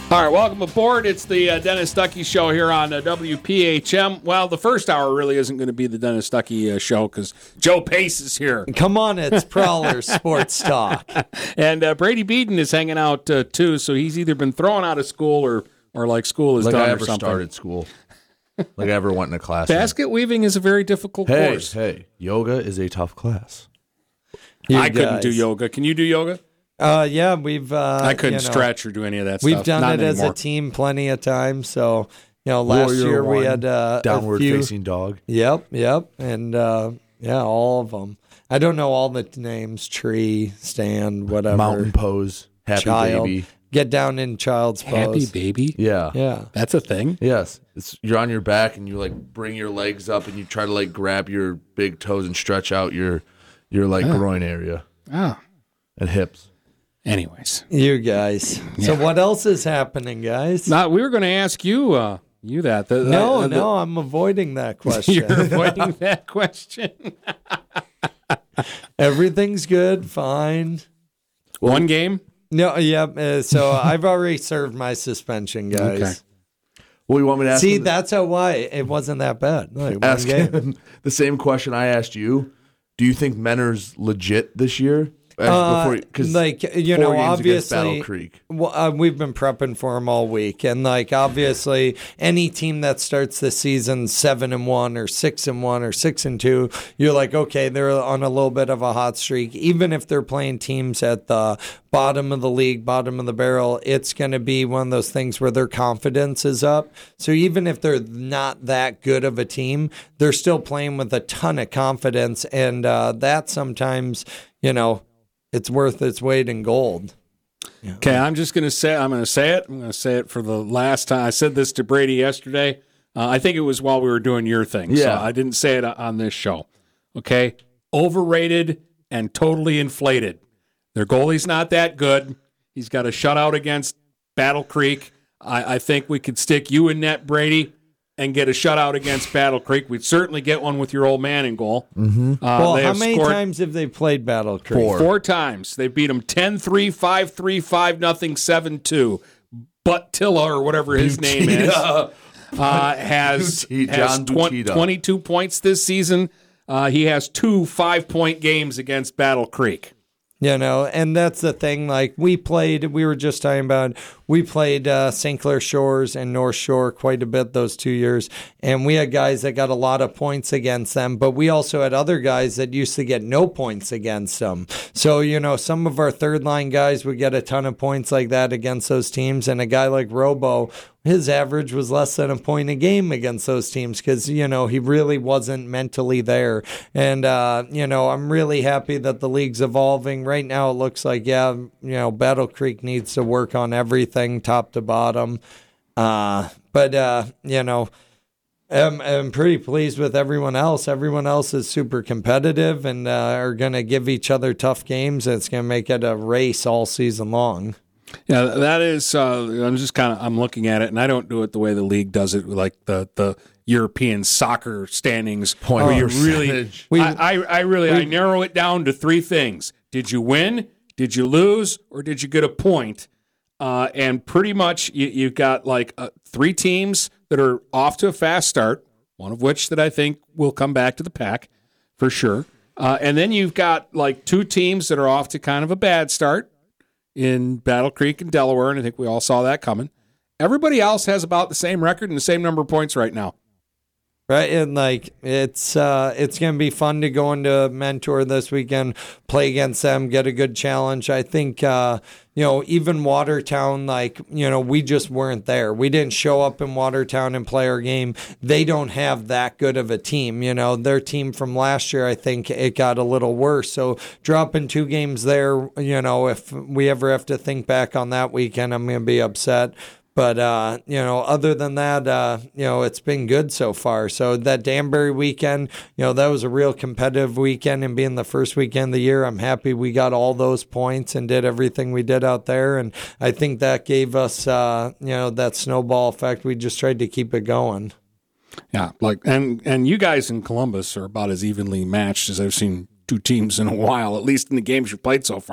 All right, welcome aboard. It's the Dennis Stuckey Show here on WPHM. Well, the first hour really isn't going to be the Dennis Stuckey Show because Joe Pace is here. Come on, it's Prowler Sports Talk. And Brady Beaton is hanging out, too, so he's either been thrown out of school or like school is like done I or ever something. started school. Like I ever went in a class. Basket weaving is a very difficult course. Hey, yoga is a tough class. I couldn't do yoga. Can you do yoga? Yeah, we've. I couldn't stretch or do any of that we've stuff. We've done Not it anymore. as a team plenty of times. So, last year we had downward a few, facing dog. Yep, and all of them. I don't know all the names: tree, stand, whatever. Mountain pose, happy child, baby. Get down in child's pose. Happy baby. Yeah, that's a thing. Yes, you're on your back and you like bring your legs up and you try to like grab your big toes and stretch out your like groin area. Oh, and hips. Anyways, you guys. Yeah. So what else is happening, guys? Now we were going to ask you that. No, I'm avoiding that question. You're avoiding that question. Everything's good, fine. One game? No, yeah. So I've already served my suspension, guys. Okay. Well, you want me to ask? See, that's why it wasn't that bad. Like, ask him the same question I asked you. Do you think Mentor's legit this year? Because obviously, Battle Creek. We've been prepping for him all week, and obviously, any team that starts the season 7-1 or 6-1 or 6-2, you're like, okay, they're on a little bit of a hot streak. Even if they're playing teams at the bottom of the league, bottom of the barrel, it's going to be one of those things where their confidence is up. So even if they're not that good of a team, they're still playing with a ton of confidence, and that sometimes, it's worth its weight in gold. Yeah. Okay, I'm going to say it for the last time. I said this to Brady yesterday. I think it was while we were doing your thing. Yeah. So I didn't say it on this show. Okay? Overrated and totally inflated. Their goalie's not that good. He's got a shutout against Battle Creek. I think we could stick you in net, Brady, and get a shutout against Battle Creek. We'd certainly get one with your old man in goal. Mm-hmm. How many times have they played Battle Creek? Four times. They beat them 10-3, 5-3, 5-0, 7-2. Buttilla, or whatever his name is, has 22 points this season. He has 2 5-point games against Battle Creek. And that's the thing. We were just talking about, we played St. Clair Shores and North Shore quite a bit those 2 years. And we had guys that got a lot of points against them, but we also had other guys that used to get no points against them. So, some of our third line guys would get a ton of points like that against those teams. And a guy like Robo, his average was less than a point a game against those teams because, he really wasn't mentally there. And, I'm really happy that the league's evolving. Right now it looks like, Battle Creek needs to work on everything top to bottom. I'm pretty pleased with everyone else. Everyone else is super competitive and are going to give each other tough games. And it's going to make it a race all season long. Yeah, that is. I'm looking at it, and I don't do it the way the league does it, like the European soccer standings. Point where you really, I narrow it down to 3 things: did you win? Did you lose? Or did you get a point? And pretty much you've got 3 teams that are off to a fast start. One of which that I think will come back to the pack for sure. And then you've got 2 teams that are off to kind of a bad start in Battle Creek and Delaware, and I think we all saw that coming. Everybody else has about the same record and the same number of points right now. Right, and it's going to be fun to go into Mentor this weekend, play against them, get a good challenge. I think even Watertown, we just weren't there. We didn't show up in Watertown and play our game. They don't have that good of a team. Their team from last year, I think it got a little worse. So dropping 2 games there, if we ever have to think back on that weekend, I'm going to be upset. But, other than that, it's been good so far. So that Danbury weekend, that was a real competitive weekend. And being the first weekend of the year, I'm happy we got all those points and did everything we did out there. And I think that gave us, that snowball effect. We just tried to keep it going. Yeah, and you guys in Columbus are about as evenly matched as I've seen 2 teams in a while, at least in the games you've played so far.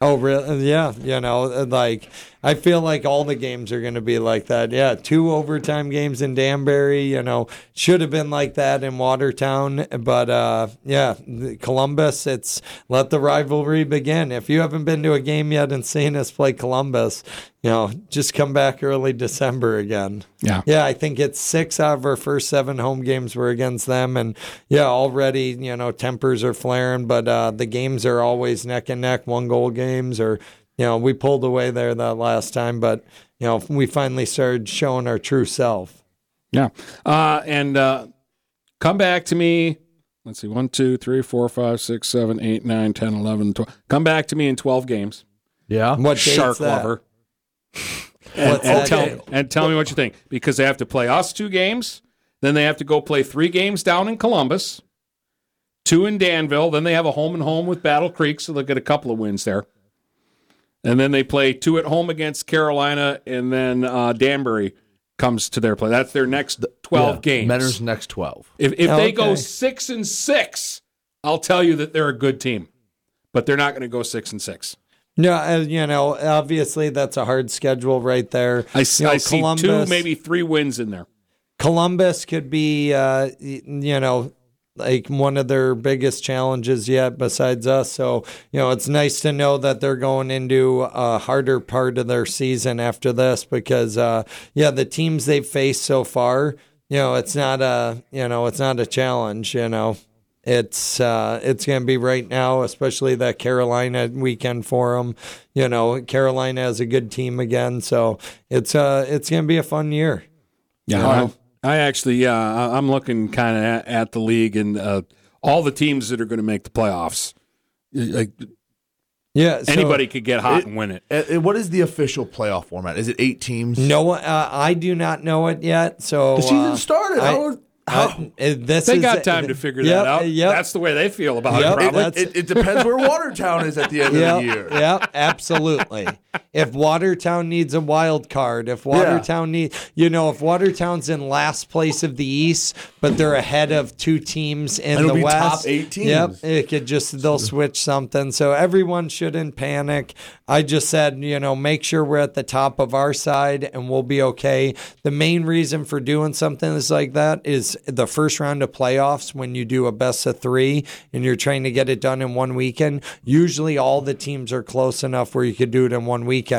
Oh, really? Yeah. Like, I feel like all the games are going to be like that. Yeah. 2 overtime games in Danbury, should have been like that in Watertown. But, Columbus, it's let the rivalry begin. If you haven't been to a game yet and seen us play Columbus, just come back early December again. Yeah. Yeah, I think it's 6 out of our first 7 home games were against them. And, already, tempers are flaring, but the games are always neck and neck, 1-goal games. Or, we pulled away there that last time, but, we finally started showing our true self. Yeah. And come back to me. Let's see, 1, 2, 3, 4, 5, 6, 7, 8, 9, 10, 11, 12. Come back to me in 12 games. Yeah. What Shark date's that? lover. And tell me what you think, because they have to play us 2 games, then they have to go play 3 games down in Columbus, 2 in Danville, then they have a home and home with Battle Creek, so they'll get a couple of wins there. And then they play 2 at home against Carolina, and then Danbury comes to their play. That's their next 12 games. Mentor's next 12. If they go 6-6, I'll tell you that they're a good team, but they're not going to go 6-6. No, obviously that's a hard schedule right there. I see Columbus, 2, maybe 3 wins in there. Columbus could be, like one of their biggest challenges yet besides us. So, it's nice to know that they're going into a harder part of their season after this because, the teams they've faced so far, it's not a challenge, It's going to be right now, especially that Carolina weekend for them. Carolina has a good team again, so it's going to be a fun year. Yeah, I actually, I'm looking kind of at the league and all the teams that are going to make the playoffs. Anybody could get hot and win it. What is the official playoff format? Is it 8 teams? No, I do not know it yet. So the season started. They got time to figure that out. That's the way they feel about it, probably. It depends where Watertown is at the end of the year. Yeah, absolutely. If Watertown needs a wild card, if Watertown if Watertown's in last place of the East, but they're ahead of 2 teams in the West, top 8 teams. Yep, it could they'll switch something. So everyone shouldn't panic. I just said, make sure we're at the top of our side and we'll be okay. The main reason for doing something like that is the first round of playoffs when you do a best of 3 and you're trying to get it done in one weekend. Usually all the teams are close enough where you could do it in one weekend.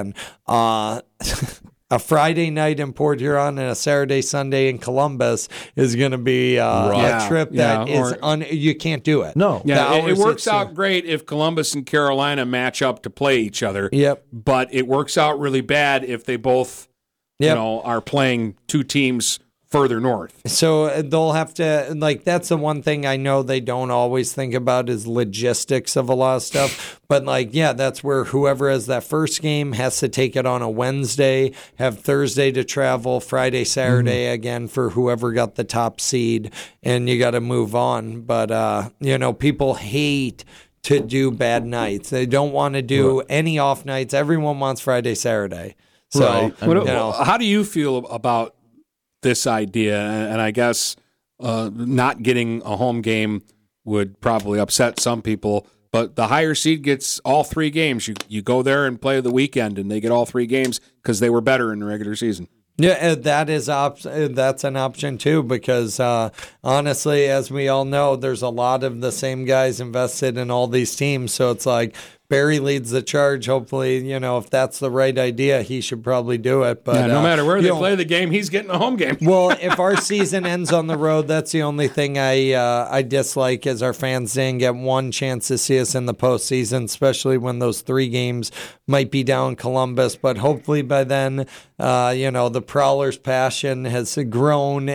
A Friday night in Port Huron and a Saturday, Sunday in Columbus is going to be a trip that you can't do it. No. Yeah, it works out great if Columbus and Carolina match up to play each other. Yep. But it works out really bad if they both are playing 2 teams further north. So they'll have to, that's the one thing I know they don't always think about is logistics of a lot of stuff. But that's where whoever has that first game has to take it on a Wednesday, have Thursday to travel, Friday, Saturday again for whoever got the top seed, and you got to move on. But, people hate to do bad nights. They don't want to do any off nights. Everyone wants Friday, Saturday. So, how do you feel about this idea? And I guess not getting a home game would probably upset some people, but the higher seed gets all 3 games. You go there and play the weekend, and they get all 3 games because they were better in the regular season. Yeah, that's an option too, because honestly, as we all know, there's a lot of the same guys invested in all these teams. So it's like Barry leads the charge. Hopefully, if that's the right idea, he should probably do it. But no matter where they play the game, he's getting a home game. Well, if our season ends on the road, that's the only thing I dislike is our fans didn't get one chance to see us in the postseason, especially when those 3 games might be down Columbus. But hopefully by then, the Prowlers' passion has grown,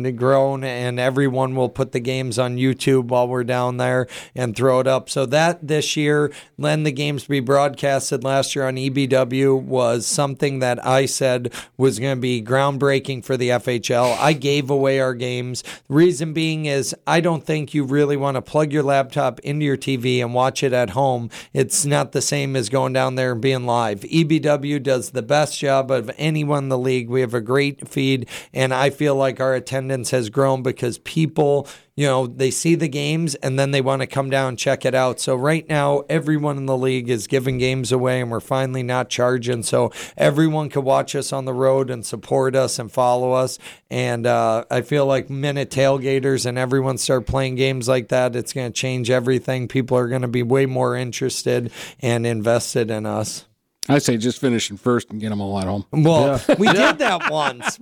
and everyone will put the games on YouTube while we're down there and throw it up. So that this year, the games be broadcasted last year on EBW was something that I said was going to be groundbreaking for the FHL. I gave away our games. The reason being is I don't think you really want to plug your laptop into your TV and watch it at home. It's not the same as going down there and being live. EBW does the best job of anyone in the league. We have a great feed, and I feel like our attendance has grown because people they see the games and then they want to come down and check it out. So right now, everyone in the league is giving games away, and we're finally not charging. So everyone can watch us on the road and support us and follow us. And I feel like minute tailgaters and everyone start playing games like that, it's going to change everything. People are going to be way more interested and invested in us. I say just finish in first and get them all at home. Well, we did that once.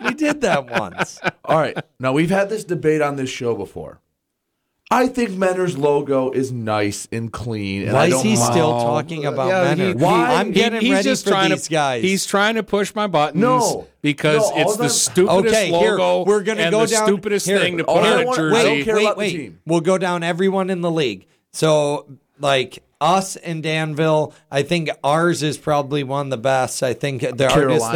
All right. Now, we've had this debate on this show before. I think Mentor's logo is nice and clean. And Why I is don't he mind. still talking about Mentor? I'm getting ready for these guys. He's trying to push my buttons because it's the stupidest logo we're gonna and go the down, stupidest thing to put on a jersey. I don't care about the team. We'll go down everyone in the league. So, us and Danville, I think ours is probably one of the best. I think the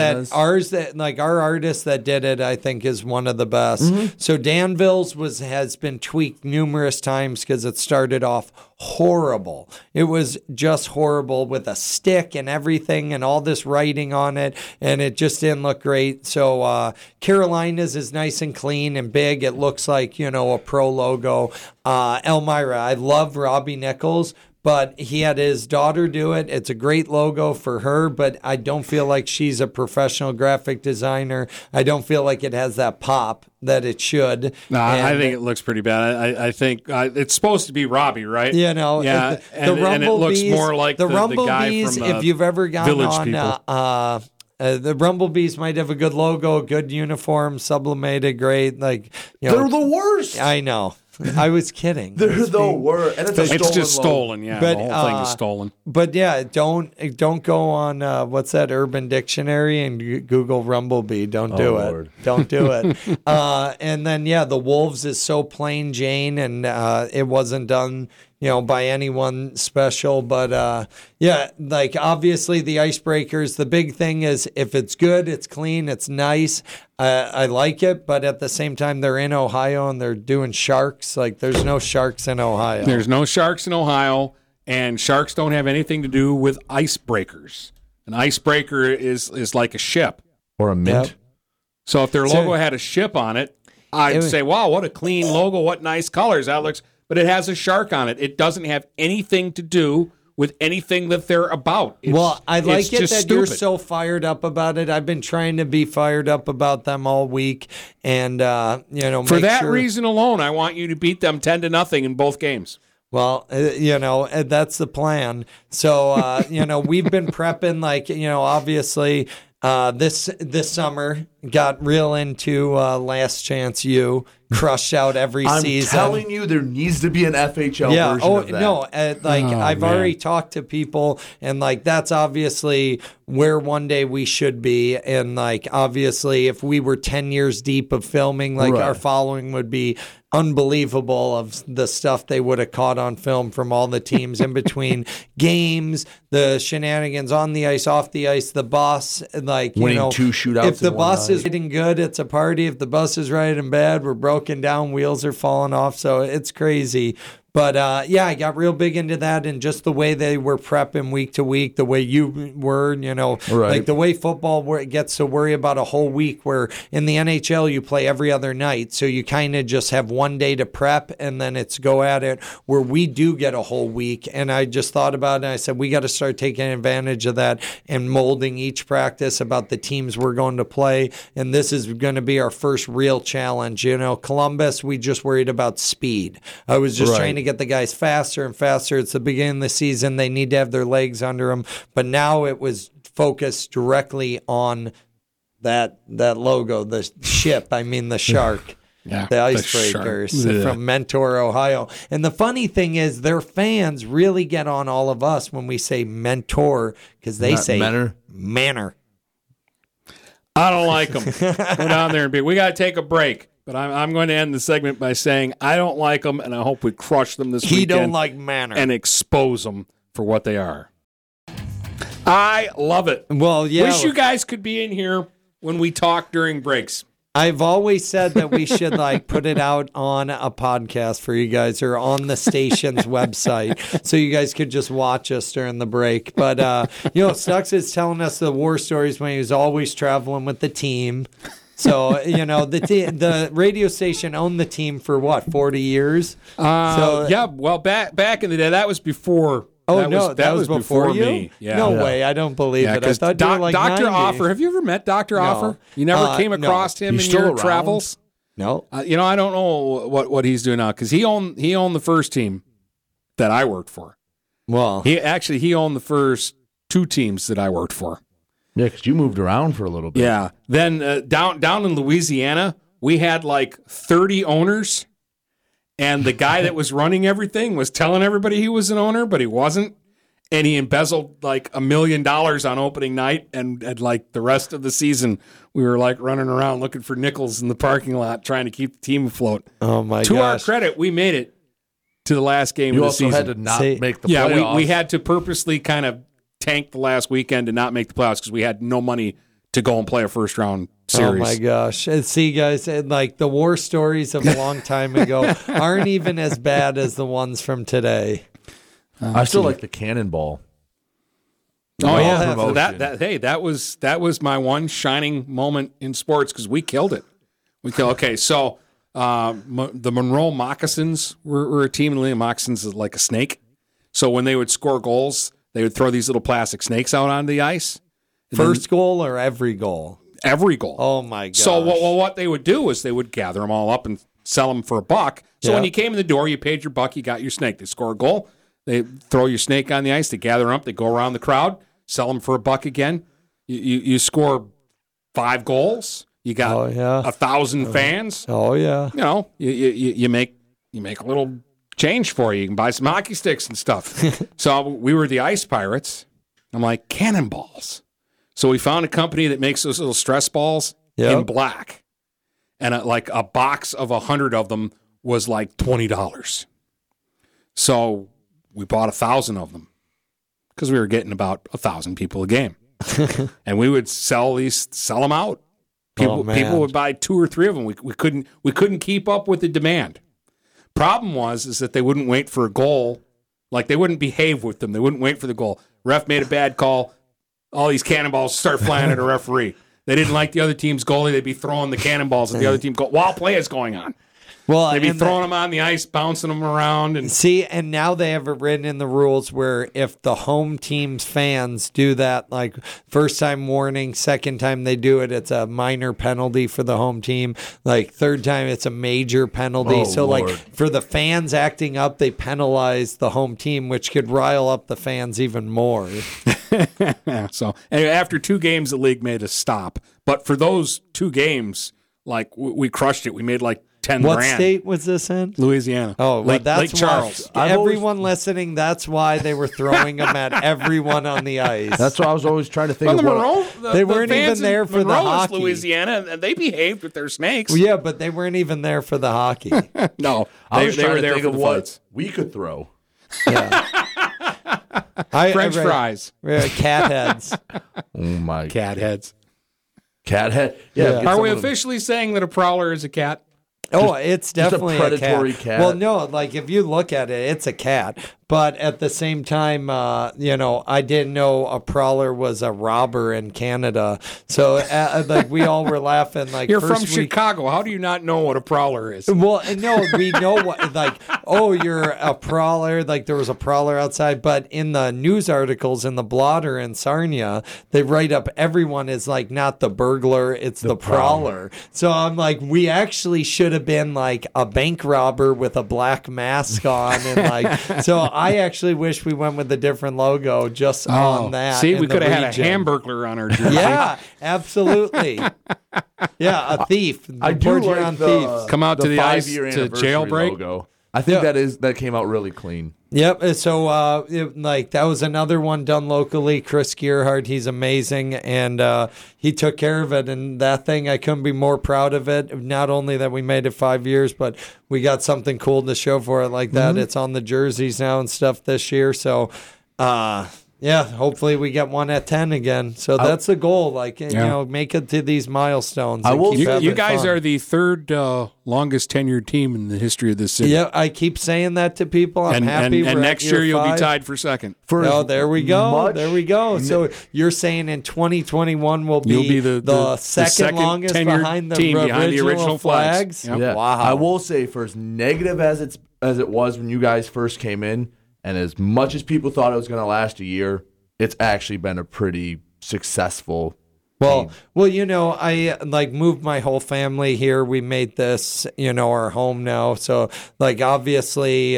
our artist that did it, I think, is one of the best. Mm-hmm. So Danville's has been tweaked numerous times because it started off horrible. It was just horrible with a stick and everything and all this writing on it, and it just didn't look great. So Carolina's is nice and clean and big. It looks like, a pro logo. Elmira, I love Robbie Nichols, but he had his daughter do it. It's a great logo for her, but I don't feel like she's a professional graphic designer. I don't feel like it has that pop that it should. No, I think it looks pretty bad. I think it's supposed to be Robbie, right? Yeah, and it looks more like the guy from if you've ever gone Village on, People. The Rumblebees might have a good logo, good uniform, sublimated, great. They're the worst. I know. I was kidding. They're the worst. And it's just stolen, yeah. But, the whole thing is stolen. But yeah, don't go on what's that, Urban Dictionary and Google Rumblebee. Don't do it. Lord. Don't do it. And then the Wolves is so plain Jane, and it wasn't done by anyone special. But obviously the icebreakers, the big thing is if it's good, it's clean, it's nice. I like it, but at the same time, they're in Ohio and they're doing sharks. There's no sharks in Ohio. There's no sharks in Ohio, and sharks don't have anything to do with icebreakers. An icebreaker is like a ship. Or a mint. Yep. So if their logo had a ship on it, I'd say, wow, what a clean logo, what nice colors that looks. But it has a shark on it. It doesn't have anything to do with anything that they're about. I like it that stupid. You're so fired up about it. I've been trying to be fired up about them all week, and for that reason alone, I want you to beat them 10-0 in both games. Well, that's the plan. So we've been prepping, obviously. This summer got real into Last Chance U, crushed out every season. I'm telling you, there needs to be an FHL version of that. No, I've already talked to people, and that's obviously where one day we should be. And obviously, if we were 10 years deep of filming, our following would be unbelievable of the stuff they would have caught on film from all the teams in between games, the shenanigans on the ice, off the ice, the bus, winning 2 shootouts. If the bus is riding good, it's a party. If the bus is riding bad, we're broken down, wheels are falling off. So it's crazy. But, I got real big into that, and just the way they were prepping week to week, the way you were, the way football gets to worry about a whole week, where in the NHL you play every other night. So you kind of just have one day to prep, and then it's go at it, where we do get a whole week. And I just thought about it, and I said, we got to start taking advantage of that and molding each practice about the teams we're going to play. And this is going to be our first real challenge. Columbus, we just worried about speed. I was just trying to get the guys faster and faster. It's the beginning of the season. They need to have their legs under them. But now it was focused directly on that logo, the ship, the shark. Yeah, the icebreakers from Mentor, Ohio. And the funny thing is, their fans really get on all of us when we say Mentor, because they say Manor. I don't like them. Go down there and we got to take a break. But I'm going to end the segment by saying I don't like them, and I hope we crush them this weekend. He don't like Manor. And expose them for what they are. I love it. Well, yeah. Wish you guys could be in here when we talk during breaks. I've always said that we should put it out on a podcast for you guys, or on the station's website, so you guys could just watch us during the break. But Stucks is telling us the war stories when he was always traveling with the team. So, the radio station owned the team for what, 40 years? Well, back in the day, that was before. Oh, that was before you? Me. Yeah. No way, I don't believe it. I thought you were like Dr. 90. Offer, have you ever met Dr. Offer? You never came across him in your travels? No. I don't know what he's doing now, because he owned the first team that I worked for. Well, he owned the first two teams that I worked for. Yeah, because you moved around for a little bit. Yeah. Then down in Louisiana, we had like 30 owners. And the guy that was running everything was telling everybody he was an owner, but he wasn't. And he embezzled like $1 million on opening night. And like the rest of the season, we were like running around looking for nickels in the parking lot trying to keep the team afloat. Oh, my gosh. To our credit, we made it to the last game of the season. You also had to not make the playoffs. Yeah, we had to purposely kind of tank the last weekend to not make the playoffs because we had no money to go and play a first-round series. Oh, my gosh. And see, guys, like the war stories of a long time ago aren't even as bad as the ones from today. I still like the cannonball. Oh, yeah. So that was my one shining moment in sports because we killed it. Okay, so the Monroe Moccasins were a team, and the Moccasins is like a snake. So when they would score goals, they would throw these little plastic snakes out onto the ice. First goal or every goal? Every goal. Oh, my gosh. So what they would do is they would gather them all up and sell them for $1. So when you came in the door, you paid your $1, you got your snake. They score a goal, they throw your snake on the ice, they gather them up, they go around the crowd, sell them for $1 again. You score 5 goals, you got 1,000 fans. Oh, yeah. You make a little change for you. You can buy some hockey sticks and stuff. So we were the Ice Pirates. I'm like, cannonballs. So we found a company that makes those little stress balls in black. And like a box of 100 of them was like $20. So we bought 1,000 of them because we were getting about 1,000 people a game. And we would sell them out. People would buy 2 or 3 of them. We couldn't keep up with the demand. Problem is that they wouldn't wait for a goal. Like they wouldn't behave with them. They wouldn't wait for the goal. Ref made a bad call. All these cannonballs start flying at a referee. They didn't like the other team's goalie. They'd be throwing the cannonballs at the other team while play is going on. Well, they'd be throwing them on the ice, bouncing them around. And now they have it written in the rules where if the home team's fans do that, like first time warning, second time they do it, it's a minor penalty for the home team. Like third time, it's a major penalty. So Lord. like for the fans acting up, they penalize the home team, which could rile up the fans even more. So anyway, after 2 games, the league made us stop. But for those 2 games, like we crushed it. We made like 10 What grand. state was this in? Louisiana. Oh, well, Lake Charles. Everyone listening, that's why they were throwing them at everyone on the ice. That's why I was always trying to think of they weren't even there for the hockey. Louisiana, and they behaved with their snakes. Well, yeah, but they weren't even there for the hockey. No, I was trying were to there think for of the what fights. we could throw. Yeah. French fries. Cat heads. Oh my Cat heads. Cat head. Yeah. Are we officially saying that a prowler is a cat? Oh, it's definitely a predatory cat. Well, no, like if you look at it, it's a cat. But at the same time, I didn't know a prowler was a robber in Canada. So, like, we all were laughing. Like, you're from Chicago. How do you not know what a prowler is? Well, no, we know what. Like, oh, you're a prowler. Like, there was a prowler outside. But in the news articles in the Blotter and Sarnia, they write up everyone is like not the burglar, it's the prowler. So I'm like, we actually should have been like a bank robber with a black mask on, and like so. I actually wish we went with a different logo just on that. See, we could have had a Hamburglar on our jersey. Yeah, absolutely. Yeah, a thief. I do like the come out to the ice to jailbreak logo. I think that came out really clean. Yep. So, that was another one done locally. Chris Gearhart, he's amazing, and he took care of it. And that thing, I couldn't be more proud of it. Not only that we made it 5 years, but we got something cool to show for it like that. Mm-hmm. It's on the jerseys now and stuff this year. So, hopefully we get one at 10 again. So that's the goal. Like, make it to these milestones. You guys are the third longest tenured team in the history of this city. Yeah, I keep saying that to people. I'm happy. And next year you'll be tied for second. There we go. There we go. So you're saying in 2021 we'll be the second longest behind the original flags? Yep. Yeah. Wow. I will say, for as negative as it was when you guys first came in, and as much as people thought it was going to last a year, it's actually been a pretty successful team. Well, I moved my whole family here. We made this, our home now. So obviously,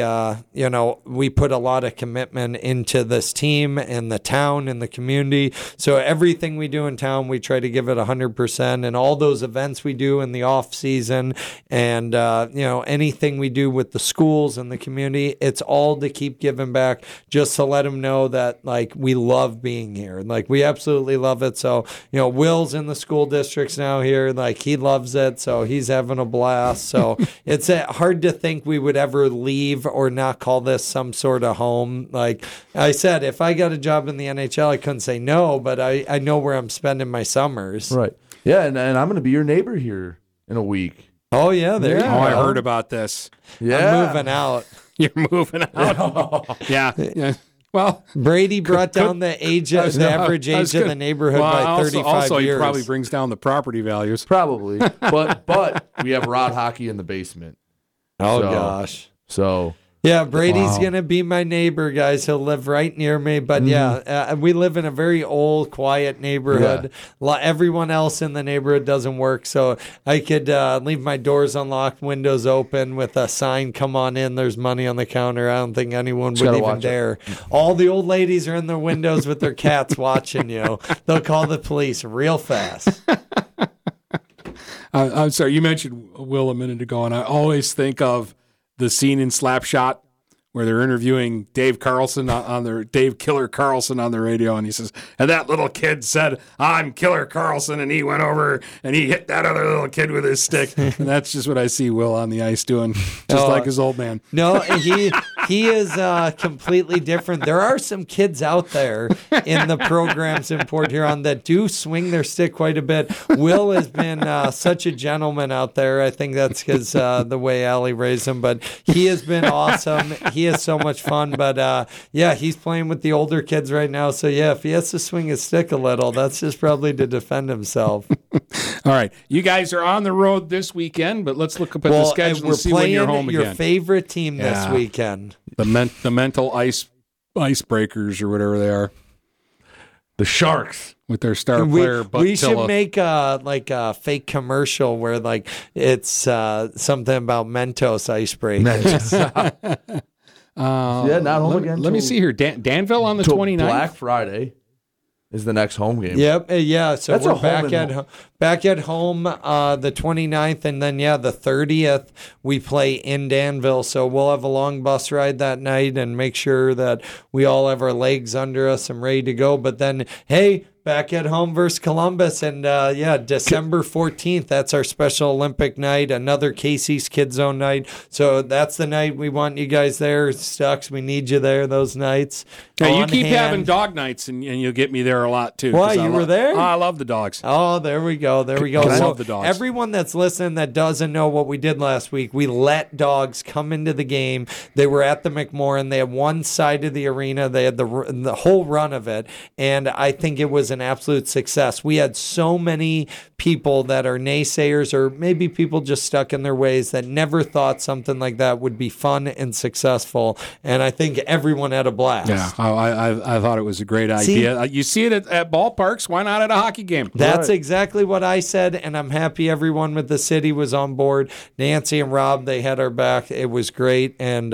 we put a lot of commitment into this team and the town and the community. So everything we do in town, we try to give it 100%. And all those events we do in the off season and, anything we do with the schools and the community, it's all to keep giving back, just to let them know that we love being here. We absolutely love it. So, Will's in the school districts now here. He loves it, so he's having a blast. So it's hard to think we would ever leave or not call this some sort of home. Like I said, if I got a job in the NHL, I couldn't say no, but I know where I'm spending my summers. Right. Yeah, and I'm going to be your neighbor here in a week. Oh, yeah, there you go. I heard about this. Yeah. I'm moving out. You're moving out? Yeah. Well, Brady brought down the average age of the neighborhood by 35 years. Also, he probably brings down the property values. Probably. But we have rod hockey in the basement. Gosh. So... Yeah, Brady's going to be my neighbor, guys. He'll live right near me. But we live in a very old, quiet neighborhood. Yeah. Everyone else in the neighborhood doesn't work. So I could leave my doors unlocked, windows open with a sign, come on in, there's money on the counter. I don't think anyone would even dare. All the old ladies are in their windows with their cats watching you. They'll call the police real fast. I'm sorry, you mentioned Will a minute ago, and I always think of the scene in Slapshot where they're interviewing Dave Carlson Dave Killer Carlson on the radio, and he says, and that little kid said, "I'm Killer Carlson," and he went over and he hit that other little kid with his stick. And that's just what I see Will on the ice doing, just like his old man. No, he is completely different. There are some kids out there in the programs in Port Huron that do swing their stick quite a bit. Will has been such a gentleman out there. I think that's because the way Allie raised him, but he has been awesome. He is so much fun, but he's playing with the older kids right now. So if he has to swing his stick a little, that's just probably to defend himself. All right, you guys are on the road this weekend, but let's look up at the schedule and see when you're home again. Your favorite team this weekend, the mental icebreakers or whatever they are, the Sharks. With their star player, we should make a fake commercial where it's something about Mentos icebreakers. Not home again. Let me see here. Danville on the 29th. Black Friday is the next home game. Yep. So that's we're back at home the 29th, and then the 30th we play in Danville. So we'll have a long bus ride that night and make sure that we all have our legs under us and ready to go. But then, hey, back at home versus Columbus, and December 14th, that's our Special Olympic night, another Casey's Kid Zone night. So that's the night we want you guys there. Stucks, we need you there those nights. Hey, you keep having dog nights, and you'll get me there a lot, too. Why, you were there? I love the dogs. Oh, there we go. I love the dogs. Everyone that's listening that doesn't know what we did last week, we let dogs come into the game. They were at the McMorran. They had one side of the arena. They had the whole run of it, and I think it was an absolute success. We had so many people that are naysayers or maybe people just stuck in their ways that never thought something like that would be fun and successful, and I think everyone had a blast. Yeah, I thought it was a great idea. You see it at ballparks. Why not at a hockey game? That's exactly what I said, and I'm happy everyone with the city was on board. Nancy and Rob, they had our back. It was great, and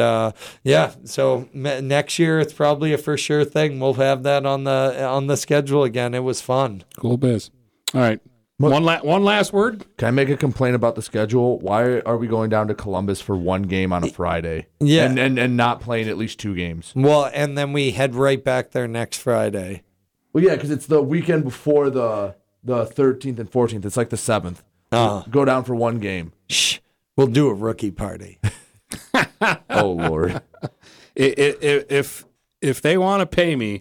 so next year it's probably a for sure thing. We'll have that on the schedule again. It was fun. Cool biz. All right. One last word. Can I make a complaint about the schedule? Why are we going down to Columbus for one game on a Friday? Yeah. And not playing at least two games? Well, and then we head right back there next Friday. Well, yeah, because it's the weekend before the 13th and 14th. It's like the 7th. Go down for one game. Shh. We'll do a rookie party. Oh, Lord. If they want to pay me,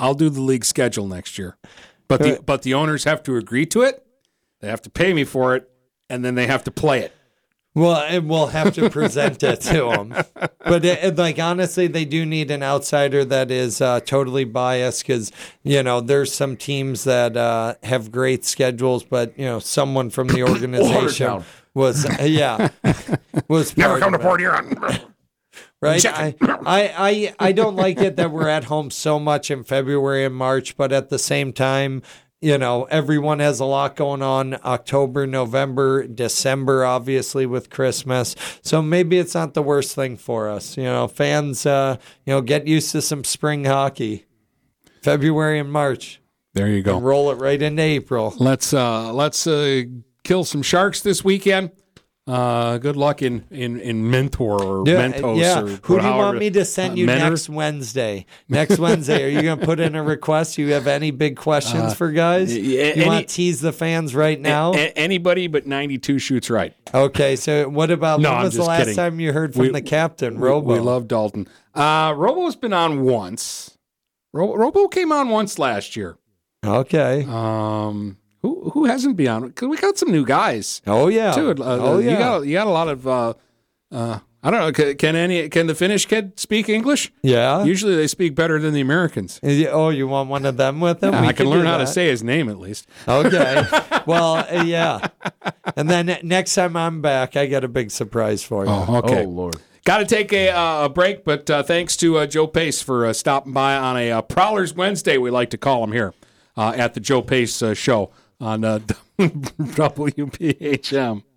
I'll do the league schedule next year. But the owners have to agree to it. They have to pay me for it, and then they have to play it. Well, and we'll have to present it to them. But honestly, they do need an outsider that is totally biased because, there's some teams that have great schedules, but, someone from the organization was Never come to Port Huron. Right? I don't like it that we're at home so much in February and March, but at the same time, everyone has a lot going on. October, November, December, obviously with Christmas. So maybe it's not the worst thing for us. Fans, get used to some spring hockey. February and March. There you go. And roll it right into April. Let's kill some sharks this weekend. Good luck in Mentor or Mentos. Yeah. Or who do you want me to send you next Wednesday? Next Wednesday, are you going to put in a request? You have any big questions for guys? You want to tease the fans right now? Anybody but 92 shoots right. Okay, so what about when was the last time you heard from the captain, Robo? We love Dalton. Robo's been on once. Robo came on once last year. Okay. Who hasn't been on? Because we got some new guys. Oh yeah. Too. You got a lot of. I don't know. Can the Finnish kid speak English? Yeah. Usually they speak better than the Americans. Oh, you want one of them with them? Yeah, I can learn how to say his name at least. Okay. Well, yeah. And then next time I'm back, I got a big surprise for you. Oh, okay. Oh Lord. Got to take a break, but thanks to Joe Pace for stopping by on a Prowlers Wednesday, we like to call him here at the Joe Pace Show on WPHM.